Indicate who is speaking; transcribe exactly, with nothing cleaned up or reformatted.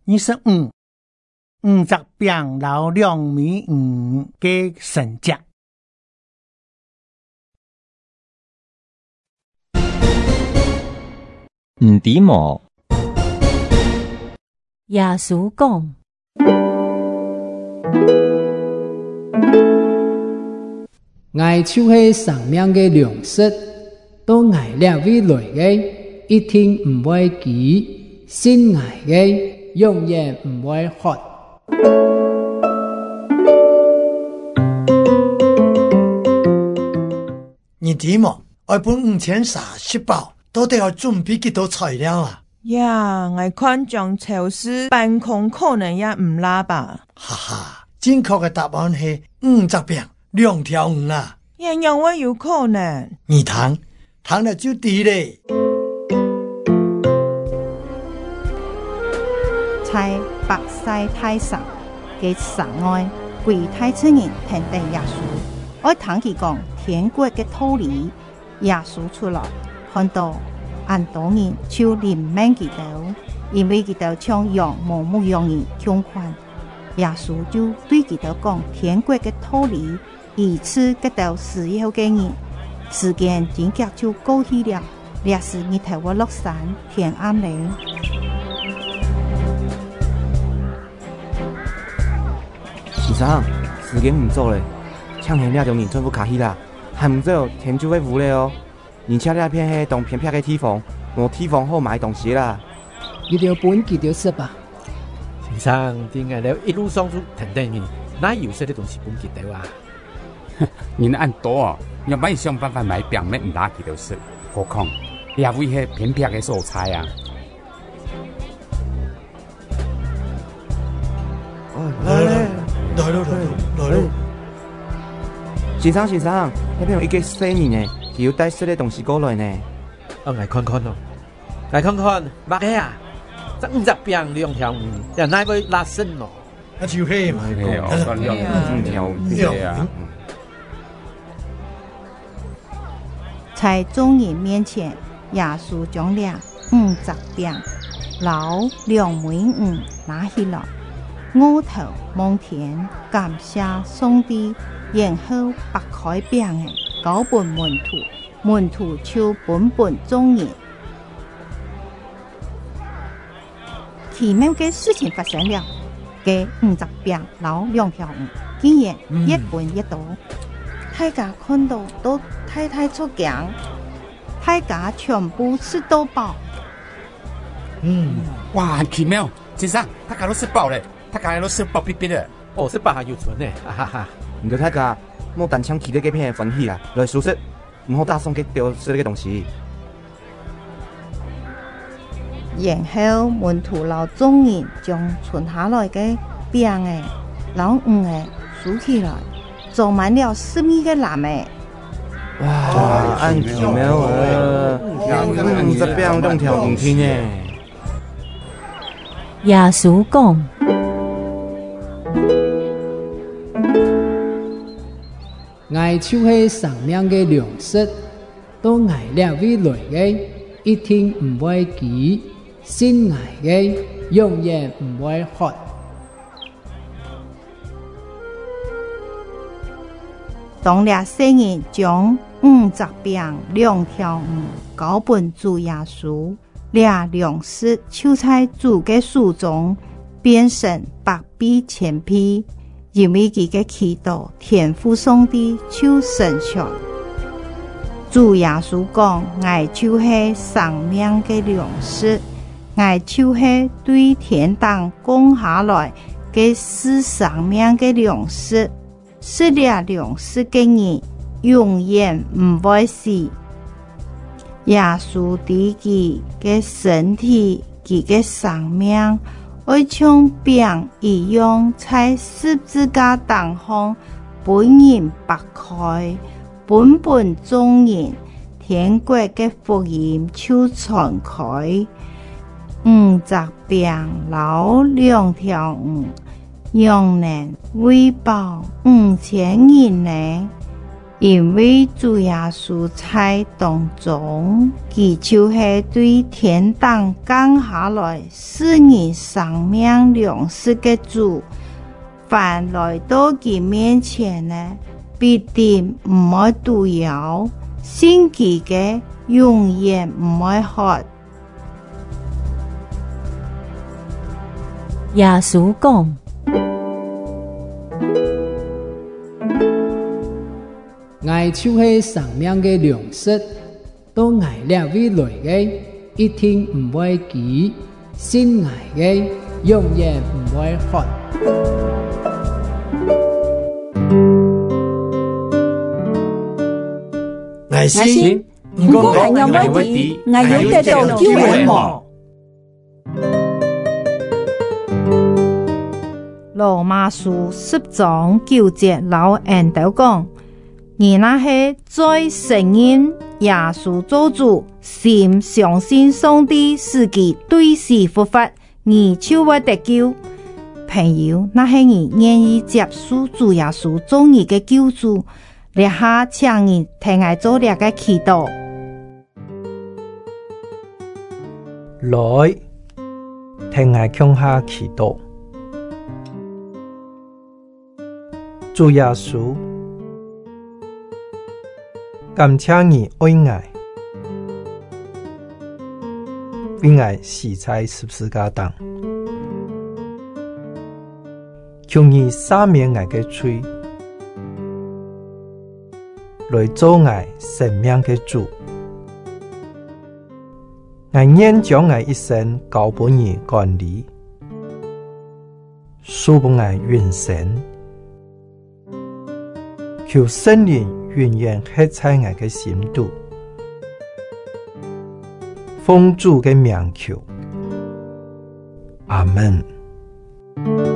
Speaker 1: 二十五，五十饼老两米五嘅神迹。
Speaker 2: 唔知无？
Speaker 3: 耶稣讲：
Speaker 4: 我就是生命的粮食，到我了未来的，一定唔会记，信我的，永远唔会渴。
Speaker 5: 你知冇？我本五千三十包，都得要準備幾多材料啊？
Speaker 6: 呀，我看將超市辦空可能也唔拉吧。
Speaker 5: 哈哈，正確嘅答案係五十餅兩條魚啊！
Speaker 6: 也讓我有可能。
Speaker 5: 你睇，睇了就對咧。
Speaker 7: 在白西太神嘅神愛，跪太出人聽定耶穌，我聽佢講天國嘅道理，耶穌出來看到。很多人就憐憫佢哋，因為佢哋像羊毛牧羊人窮困，耶穌就對佢哋講天國嘅道理，以此佢哋需要嘅人。時間轉腳就過去了，這時日頭會落山，天暗了。
Speaker 8: 先生，時間唔早咧，搶起兩種人全部卡起啦，還唔走，天就會烏咧哦。而且呢片係當偏僻嘅地方，冇地方好買東西啦。
Speaker 4: 一條本幾條食吧。
Speaker 9: 先生，點解你一路上都停定你？哪有些啲東西本幾條啊？
Speaker 10: 你按多哦，要買想辦法買表面唔打幾條食，何況也會係偏僻嘅蔬菜啊。
Speaker 5: 來來來來來來！
Speaker 8: 先生先生，呢邊有一個細人呢。要帶些啲東西過來呢？
Speaker 9: 啊，我看看咯，我看看，乜嘅啊？這五十餅兩條魚，人哪會拉身咯？
Speaker 5: 一條氣嘛，
Speaker 8: 兩條魚啊！
Speaker 7: 在眾人面前，耶穌將了五十餅老兩枚魚拿起來，我頭望天，感謝上帝，然後擘開餅嘅。交本門徒，門徒就本本眾人。奇妙嘅事情發生了，嘅五十餅老兩條魚，竟然一本一倒。大家看到都太太出驚，大家全部吃到飽。
Speaker 10: 嗯，哇，很奇妙，先生，大家都吃飽咧，大家都吃飽逼逼咧。
Speaker 9: 哦，食飽還有存咧，哈哈哈！
Speaker 8: 唔對，大家。冇單槍企喺幾片分析啊，來熟悉，唔好打送給丟失嘅東西。
Speaker 7: 然後門徒老眾人將存下來嘅餅誒、老魚誒數起來，裝滿了十米嘅籃誒。
Speaker 8: 哇！按奇妙啊！五十餅兩條魚片呢？
Speaker 3: 耶穌講。
Speaker 4: 我就是生命的糧食，到我了未來的，一定唔會記，信我的，永遠唔會渴。
Speaker 7: 當了聖人將五十餅兩條魚交本主耶穌，了糧食就在主嘅手中變成百倍千倍。因為佢嘅祈禱，天父上帝就成全。主耶穌講：我就是生命嘅糧食，我就是對天堂降下來嘅是生命嘅糧食，食了糧食嘅人永遠唔會死。耶穌對佢嘅身體，佢嘅生命。會像餅一樣在十字架當中本人擘開，本本眾人天國嘅福音就傳開。五十餅老兩條魚，讓人餵飽五千人呢。 因为主耶稣在当中，佢就是对天堂降下來使人生命糧食嘅主。凡來到佢面前呢，必定唔會動搖，信佢嘅永遠唔會渴。
Speaker 3: 耶穌講：
Speaker 4: 愛就是生命嘅糧食，到愛了未來嘅，一定唔會飢；信愛嘅，永遠唔會渴。
Speaker 5: 愛心，唔過愛有乜啲，愛有得到救恩麼？
Speaker 7: 羅馬書十章九節老人都講：而那些在承認耶穌做主，心相信上帝是佢對事復活，而就會得救。朋友，那些人願意接受主耶穌做你嘅救主，立下請你聽我做兩個祈禱。
Speaker 2: 來，聽我向下祈禱。主耶穌，感謝你愛我，為我死在十字架上，求你赦免我的罪，來做我生命的主。我願將我一生交給你管理，賜給我永生。求聖靈永遠刻在我的心度，奉主的名求，阿們。